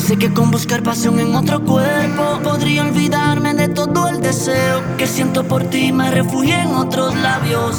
Sé que con buscar pasión en otro cuerpo podría olvidarme de todo el deseo que siento por ti. Me refugié en otros labios.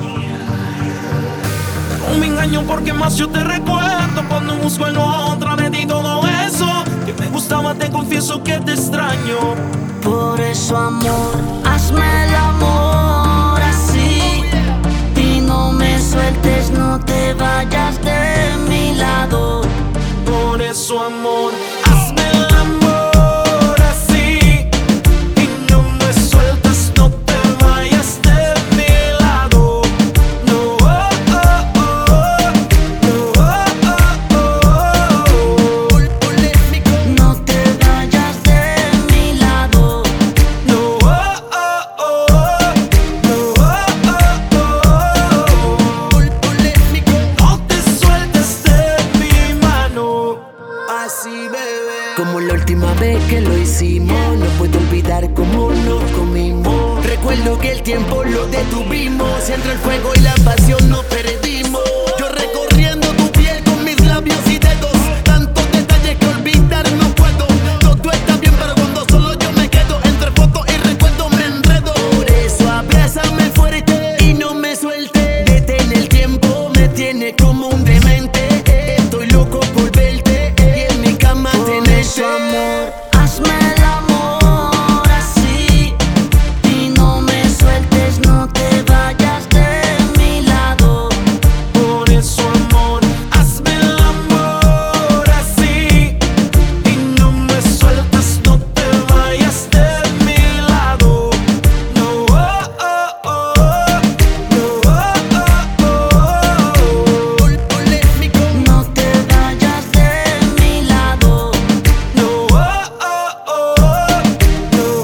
No me engaño porque más yo te recuerdo cuando busco en otra de ti todo eso que me gustaba. Te confieso que te extraño. Por eso, amor, hazme el amor así y no me sueltes, no te vayas de mi lado. Por eso, amor, hazme el amor así y no me sueltes, no te vayas de mi lado. No, oh, oh, oh, no, oh, oh, oh. No te vayas de mi lado. No, oh, oh, oh, no, oh, oh, oh. No te sueltes de mi mano. Así, bebé. Como la última vez que lo hicimos, no puedo olvidar cómo nos comimos. Recuerdo que el tiempo lo detuvimos, entre el fuego y la pasión nos perdimos. Yo recorriendo tu piel con mis labios y dedos, tantos detalles que olvidar no puedo. Todo está bien, pero cuando solo yo me quedo, entre fotos y recuerdos me enredo. Por eso abrázame fuerte y no me suelte. Detén el tiempo, me tiene como un demente. Estoy loco por verte y en mi cama Por eso, amor, hazme el amor así y no me sueltes, no te vayas de mi lado. Por eso, amor, hazme el amor así y no me sueltes, no te vayas de mi lado. No, oh, oh, oh, no, oh, oh, oh. No te vayas de mi lado. No, oh, oh, oh, no,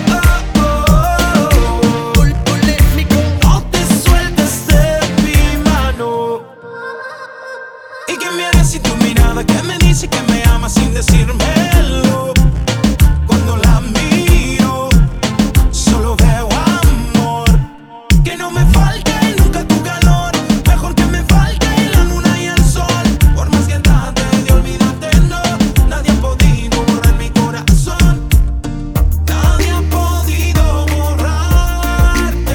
oh, oh, oh. No te sueltes de mi mano. ¿Y qué me harías si tu mirada que me dice que me amas sin decírmelo? Cuando la miro, solo veo amor. Que no me falte nunca tu calor. Mejor que me falte la luna y el sol. Por más que trate de olvidarte, no. Nadie ha podido borrar mi corazón. Nadie ha podido borrarte.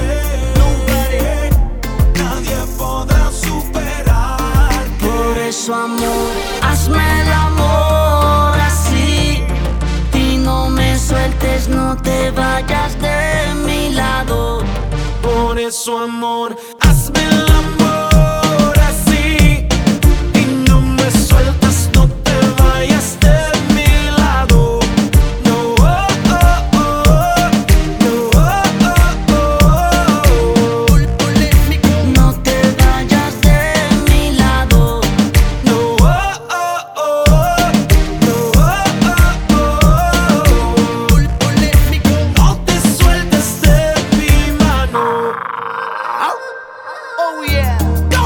Nadie podrá superarte. Por eso, amor, hazme el amor así y no me sueltes, no te vayas de mi lado. Por eso, amor, hazme el amor así y no me sueltas, no te vayas de mi lado. No, oh, oh, oh, no, oh, oh, oh. No te vayas de mi lado. No, oh, oh, oh, no, oh, oh, oh. No te sueltes de mi mano. Oh yeah,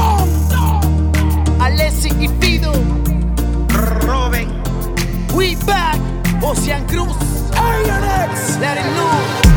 Alessi y Fido, Robin. we back, Ocean Cruz, let it know.